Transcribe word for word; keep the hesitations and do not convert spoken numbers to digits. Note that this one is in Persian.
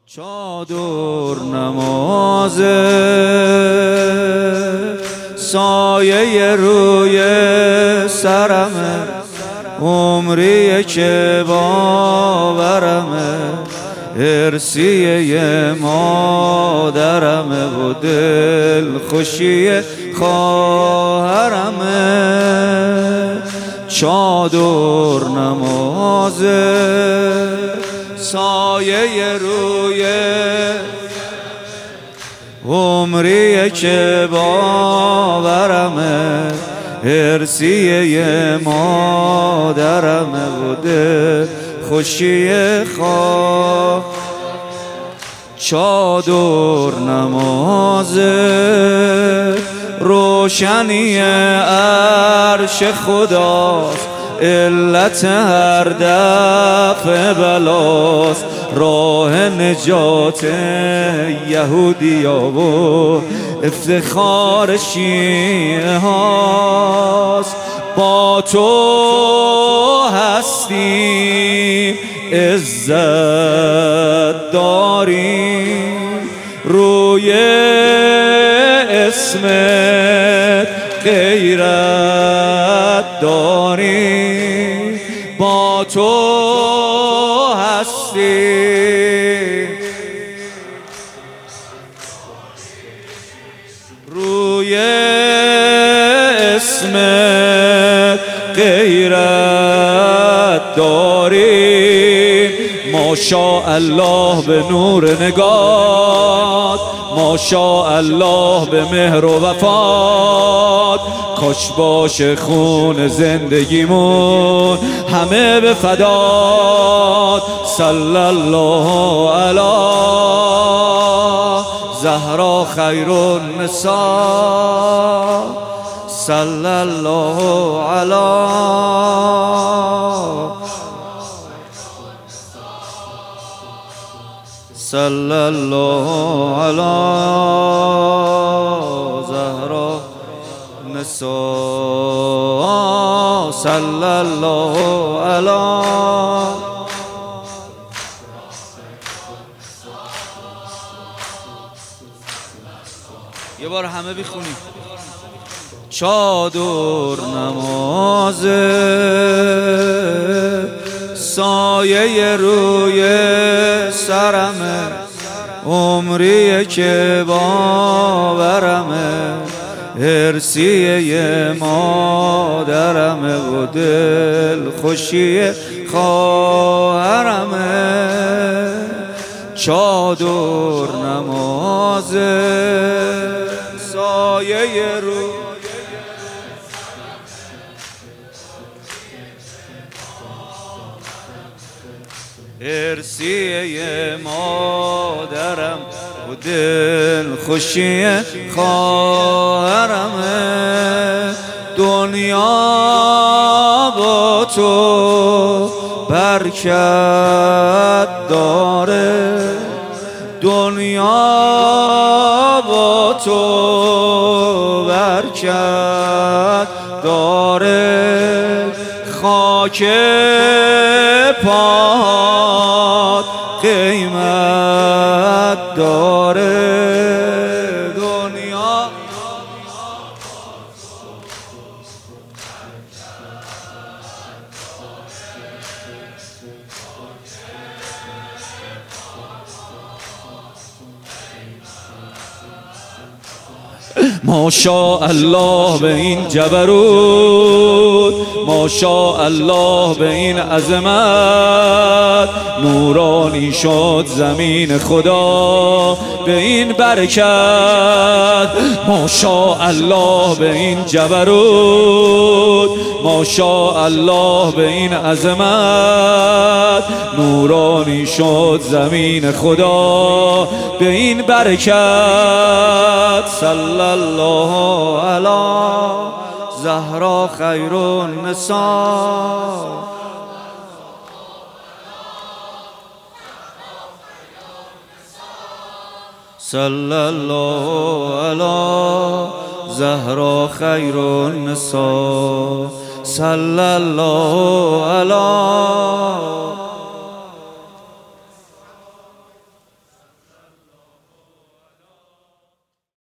چادر نمازه سایه روی سرمه، عمریه که باورمه، ارسیه مادرمه و دل خوشی خواهرمه. چادر نمازه سایه روی عمریه که باورمه، ارسیه مادرمه بوده خوشی خواه. چادر نمازه روشنی عرش خداست، علت هر دفع بلاست، راه نجات یهودیا و افتخار شیعه هاست. با تو هستیم عزت داریم، روی اسمت غیرت داریم. با تو هستیم روی اسمت غیرت داریم. ماشاءالله به نور نگات، ماشاءالله به مهر و وفات. کاش باشه خون زندگیمون همه به فدات. صلی الله علی زهرا خیر النساء، صلی الله علی صلی الله علی زهرا نساء، صلی الله علی. یه بار همه بخونیم. چادر نمازه سایه روی سرمه، عمریه که باورمه، ارسیه مادرمه و دل خوشی خواهرمه. چادر نمازه سایه روی ارسیه مادرم و دل خوشی خواهرمه. دنیا با تو برکت داره، دنیا با تو برکت داره. خاک پات قیمت داره. دنیا ماشاءالله به این جبروت، ماشاءالله به این عظمت. نورانی شد زمین خدا به این برکت. ماشاءالله به این جبروت، ماشاءالله به این عظمت. نورانی شد زمین خدا به این برکت. صلی الله علی زهرا خیر النساء، صلی الله علی زهرا خیر النساء، صلی الله علی